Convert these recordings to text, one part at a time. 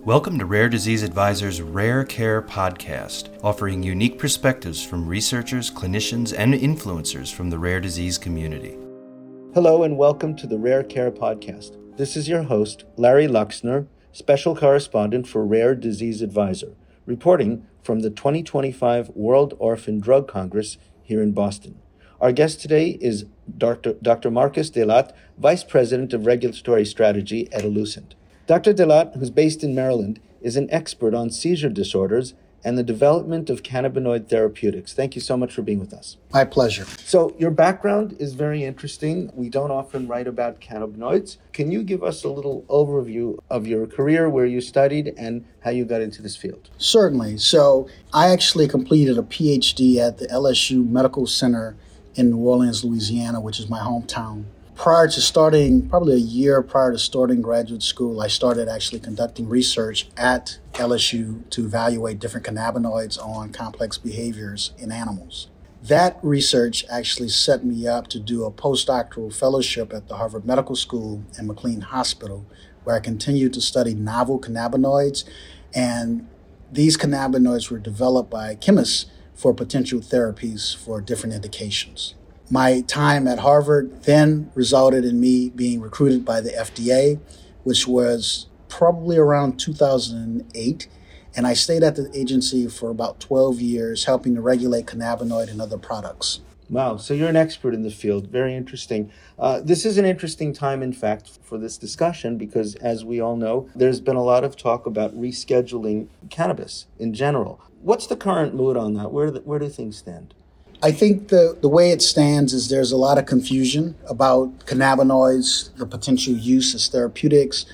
Welcome to Rare Disease Advisor's Rare Care podcast, offering unique perspectives from researchers, clinicians, and influencers from the rare disease community. Hello and welcome to the Rare Care podcast. This is your host, Larry Luxner, Special Correspondent for Rare Disease Advisor, reporting from the 2025 World Orphan Drug Congress here in Boston. Our guest today is Dr. Marcus Delat, Vice President of Regulatory Strategy at Allucent. Dr. Delat, who's based in Maryland, is an expert on seizure disorders and the development of cannabinoid therapeutics. Thank you so much for being with us. My pleasure. So your background is very interesting. We don't often write about cannabinoids. Can you give us a little overview of your career, where you studied, and how you got into this field? Certainly. So I actually completed a PhD at the LSU Medical Center in New Orleans, Louisiana, which is my hometown. Probably a year prior to starting graduate school, I started actually conducting research at LSU to evaluate different cannabinoids on complex behaviors in animals. That research actually set me up to do a postdoctoral fellowship at the Harvard Medical School and McLean Hospital, where I continued to study novel cannabinoids. And these cannabinoids were developed by chemists for potential therapies for different indications. My time at Harvard then resulted in me being recruited by the FDA, which was probably around 2008. And I stayed at the agency for about 12 years, helping to regulate cannabinoid and other products. Wow, so you're an expert in the field. Very interesting. This is an interesting time, in fact, for this discussion, because as we all know, there's been a lot of talk about rescheduling cannabis in general. What's the current mood on that? Where do things stand? I think the way it stands is there's a lot of confusion about cannabinoids, the potential use as therapeutics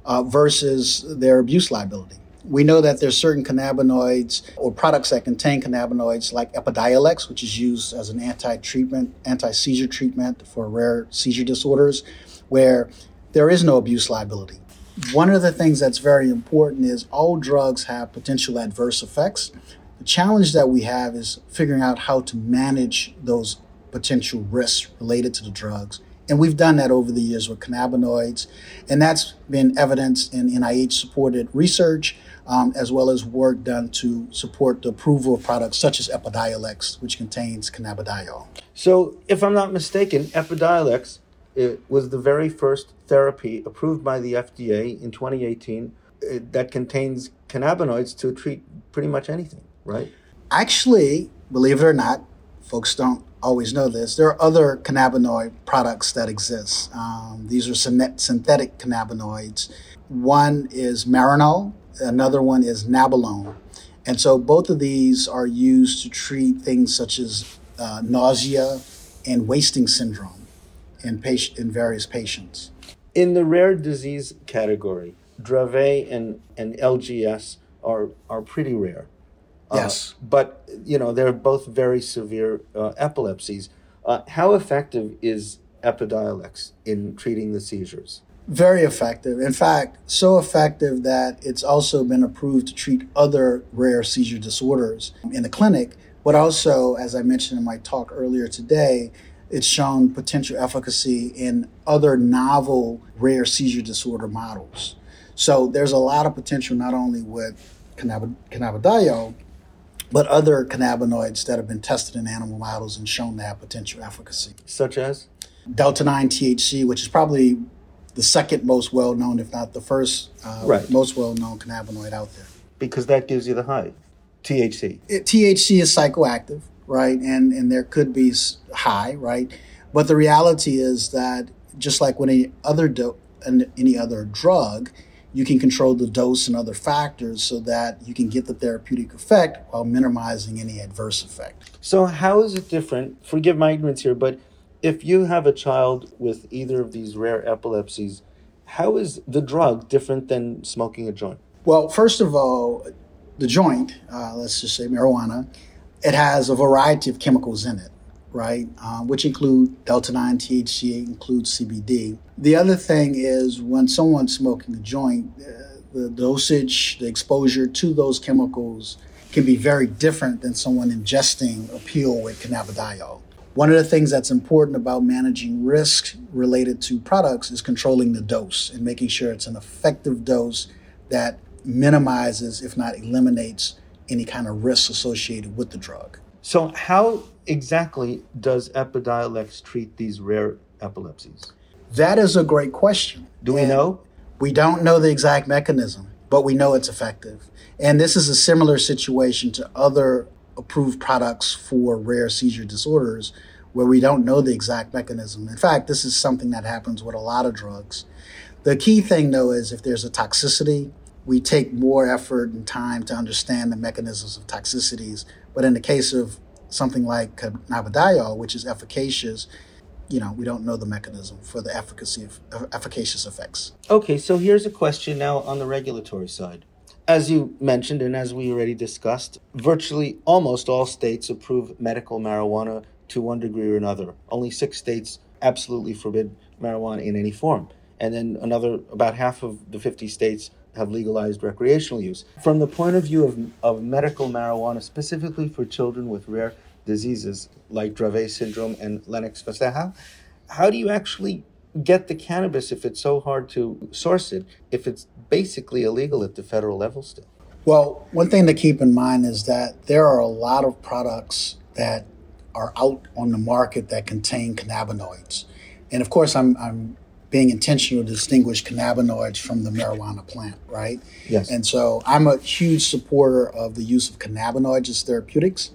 versus their abuse liability. We know that there's certain cannabinoids or products that contain cannabinoids like Epidiolex, which is used as an anti-seizure treatment for rare seizure disorders, where there is no abuse liability. One of the things that's very important is all drugs have potential adverse effects. The challenge that we have is figuring out how to manage those potential risks related to the drugs. And we've done that over the years with cannabinoids. And that's been evidenced in NIH-supported research, as well as work done to support the approval of products such as Epidiolex, which contains cannabidiol. So if I'm not mistaken, Epidiolex was the very first therapy approved by the FDA in 2018 that contains cannabinoids to treat pretty much anything, right? Actually, believe it or not, folks don't always know this, there are other cannabinoid products that exist. These are synthetic cannabinoids. One is Marinol, another one is Nabilone. And so both of these are used to treat things such as nausea and wasting syndrome in various patients. In the rare disease category, Dravet and LGS are pretty rare. Yes. But, they're both very severe epilepsies. How effective is Epidiolex in treating the seizures? Very effective. In fact, so effective that it's also been approved to treat other rare seizure disorders in the clinic, but also, as I mentioned in my talk earlier today, it's shown potential efficacy in other novel rare seizure disorder models. So there's a lot of potential not only with cannabidiol, but other cannabinoids that have been tested in animal models and shown to have potential efficacy. Such as? Delta-9 THC, which is probably the second most well-known, if not the first most well-known cannabinoid out there. Because that gives you the high, THC. THC is psychoactive, right? And there could be high, right? But the reality is that just like with any other drug, you can control the dose and other factors so that you can get the therapeutic effect while minimizing any adverse effect. So how is it different? Forgive my ignorance here, but if you have a child with either of these rare epilepsies, how is the drug different than smoking a joint? Well, first of all, the joint, let's just say marijuana, it has a variety of chemicals in it, right? Which include Delta-9 THC, includes CBD. The other thing is when someone's smoking a joint, the dosage, the exposure to those chemicals can be very different than someone ingesting a pill with cannabidiol. One of the things that's important about managing risk related to products is controlling the dose and making sure it's an effective dose that minimizes, if not eliminates, any kind of risks associated with the drug. So how exactly does Epidiolex treat these rare epilepsies? That is a great question. Do we know? We don't know the exact mechanism, but we know it's effective. And this is a similar situation to other approved products for rare seizure disorders where we don't know the exact mechanism. In fact, this is something that happens with a lot of drugs. The key thing, though, is if there's a toxicity, we take more effort and time to understand the mechanisms of toxicities. But in the case of something like cannabidiol, which is efficacious, we don't know the mechanism for the efficacious effects. Okay, so here's a question now on the regulatory side. As you mentioned, and as we already discussed, virtually almost all states approve medical marijuana to one degree or another. Only 6 states absolutely forbid marijuana in any form. And then about half of the 50 states have legalized recreational use. From the point of view of medical marijuana, specifically for children with rare diseases like Dravet syndrome and Lennox-Gastaut, how do you actually get the cannabis if it's so hard to source it, if it's basically illegal at the federal level still? Well, one thing to keep in mind is that there are a lot of products that are out on the market that contain cannabinoids. And of course, I'm being intentional to distinguish cannabinoids from the marijuana plant, right? Yes. And so I'm a huge supporter of the use of cannabinoids as therapeutics.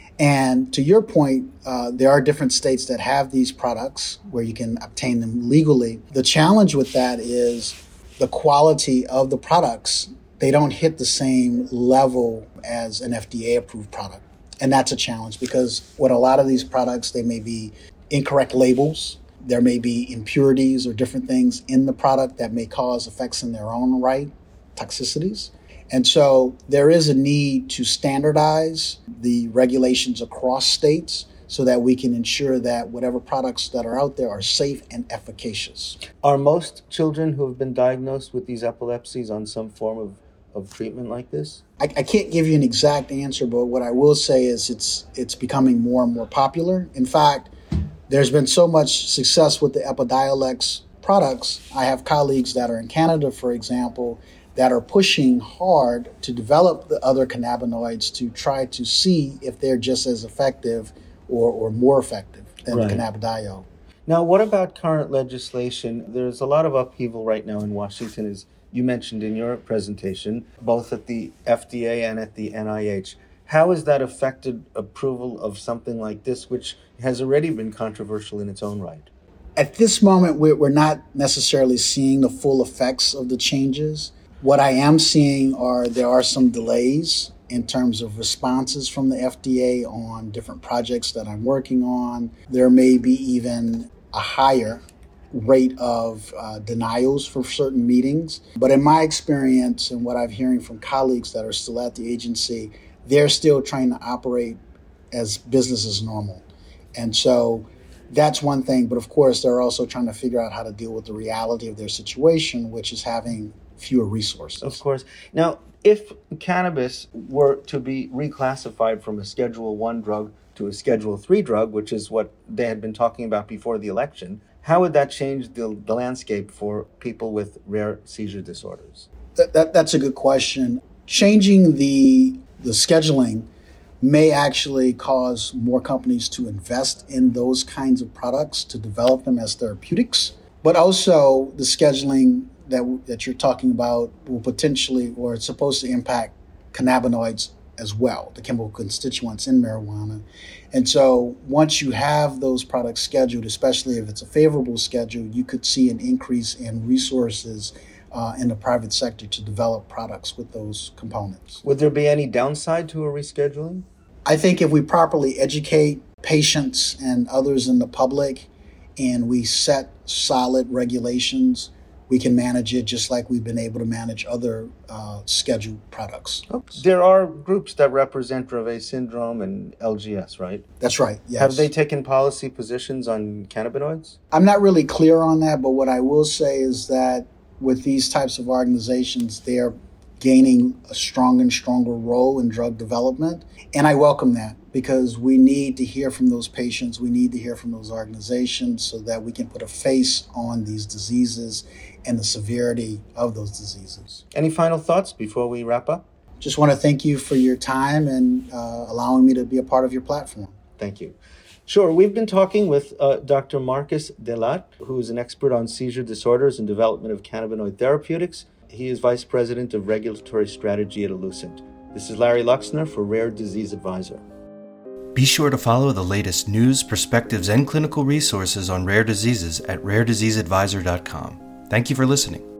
And to your point, there are different states that have these products where you can obtain them legally. The challenge with that is the quality of the products. They don't hit the same level as an FDA-approved product. And that's a challenge because with a lot of these products, they may be incorrect labels. There may be impurities or different things in the product that may cause effects in their own right, toxicities. And so there is a need to standardize the regulations across states so that we can ensure that whatever products that are out there are safe and efficacious. Are most children who have been diagnosed with these epilepsies on some form of treatment like this? I can't give you an exact answer, but what I will say is it's becoming more and more popular. In fact, there's been so much success with the Epidiolex products. I have colleagues that are in Canada, for example, that are pushing hard to develop the other cannabinoids to try to see if they're just as effective or more effective than the cannabidiol. Now, what about current legislation? There's a lot of upheaval right now in Washington, as you mentioned in your presentation, both at the FDA and at the NIH. How has that affected approval of something like this, which has already been controversial in its own right? At this moment, we're not necessarily seeing the full effects of the changes. What I am seeing there are some delays in terms of responses from the FDA on different projects that I'm working on. There may be even a higher rate of denials for certain meetings. But in my experience and what I'm hearing from colleagues that are still at the agency, they're still trying to operate as business as normal. And so that's one thing. But of course, they're also trying to figure out how to deal with the reality of their situation, which is having fewer resources. Of course. Now, if cannabis were to be reclassified from a Schedule I drug to a Schedule III drug, which is what they had been talking about before the election, how would that change the landscape for people with rare seizure disorders? That's a good question. Changing the scheduling may actually cause more companies to invest in those kinds of products to develop them as therapeutics. But also the scheduling that you're talking about will potentially, or it's supposed to impact cannabinoids as well, the chemical constituents in marijuana. And so once you have those products scheduled, especially if it's a favorable schedule, you could see an increase in resources in the private sector to develop products with those components. Would there be any downside to a rescheduling? I think if we properly educate patients and others in the public and we set solid regulations, we can manage it just like we've been able to manage other scheduled products. There are groups that represent Dravet syndrome and LGS, right? That's right, yes. Have they taken policy positions on cannabinoids? I'm not really clear on that, but what I will say is that with these types of organizations, they are gaining a stronger and stronger role in drug development. And I welcome that because we need to hear from those patients. We need to hear from those organizations so that we can put a face on these diseases and the severity of those diseases. Any final thoughts before we wrap up? Just want to thank you for your time and allowing me to be a part of your platform. Thank you. Sure. We've been talking with Dr. Marcus Delat, who is an expert on seizure disorders and development of cannabinoid therapeutics. He is Vice President of Regulatory Strategy at Elucent. This is Larry Luxner for Rare Disease Advisor. Be sure to follow the latest news, perspectives, and clinical resources on rare diseases at rarediseaseadvisor.com. Thank you for listening.